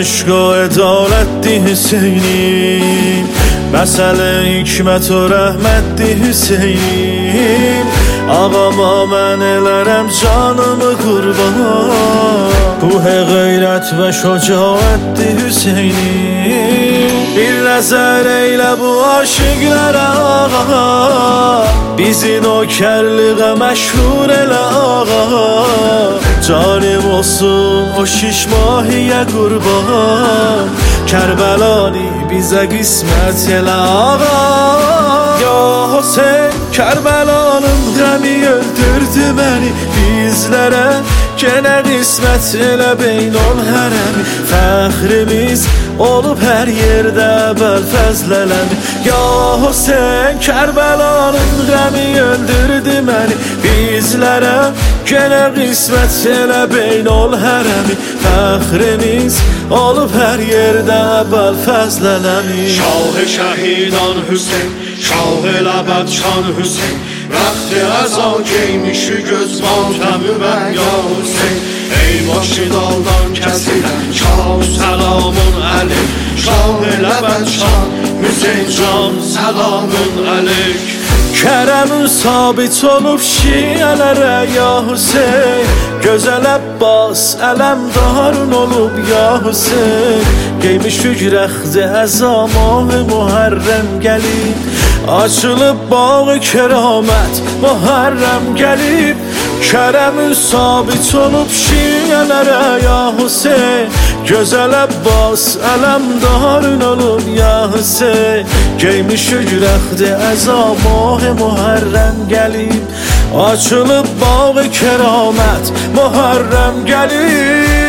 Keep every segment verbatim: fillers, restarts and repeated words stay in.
عشق و عدالت حسینیم، مسئله حکمت و رحمت حسینیم. آقا با من الارم جانم قربان، کوه غیرت و شجاعت حسینیم. bir nəzər eylə bu aşıqlərə ağa، bizi nökərliğə məşhur elə ağa. Canım olsun o şiş mahiyə qurban، Kərbəlani bizə qismət elə ağa. Ya Hüseyn Kərbəlanın qəmi öldürdü məni, bizlərə gene qismət elə beynol hərəmi. Fəxrimiz olub hər yerdə bəlfəzlələmi. Ya Hüseyn Kərbəlanın qəmi öldürdü məni, bizlərə gene qismət elə beynol hərəmi. Fəxrimiz olub hər yerdə bəlfəzlələmi. Şah şəhidan Hüseyn، şah ləbəd şan Hüseyn، رخت ازا giymişi göz matəmi və ya Hüseyn. Ey başı daldan kəsilən şah səlamın əleyk، şah ləbəd şan Hüseyn can səlamın əleyk. Kərəmin sabit olub şiələrə ya Hüseyn، gözəl Əbbas ələmdarın olub ya Hüseyn. Geymişük rəxti əzamah Muharrəm gəlib، açılıb bağı kəramət Muharrəm gəlib. Kərəmin sabit olub şiələrə ya Hüseyn، gözəl Əbbas ələmdarın olub ya Hüseyn. Geymişük rəxti əzamah Muharrəm gəlib، açılıb bağı kəramət Muharrəm gəlib.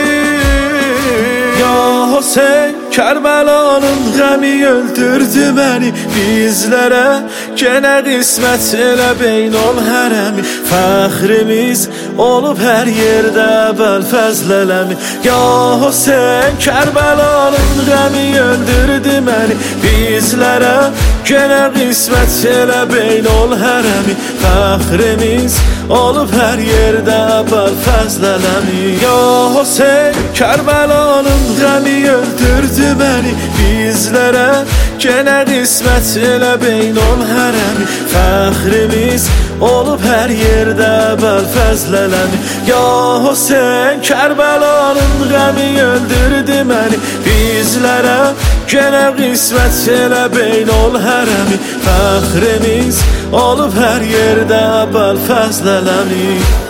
Ya Hüseyn Kərbəlanın qəmi öldürdü məni, bizlərə gene qismət elə beynol hərəmi. Fəxrimiz olub hər yerdə bəlfəzlələmi. Ya Hüseyn Kərbəlanın qəmi öldürdü məni, bizlərə gene qismət elə beynol hərəmi. Fəxrimiz olub hər yerdə bəlfəzlələmi. Ya Hüseyn Kərbəlanın qəmi öldürdü məni, bizlərə gene qismət elə beynol hərəmi. Fəxrimiz olub hər yerdə bəlfəzlələmi. Ya Hüseyn Kərbəlanın qəmi öldürdü məni, bizlərə gene qismət elə beynol hərəmi. Fəxrimiz olub hər yerdə bəlfəzlələmi.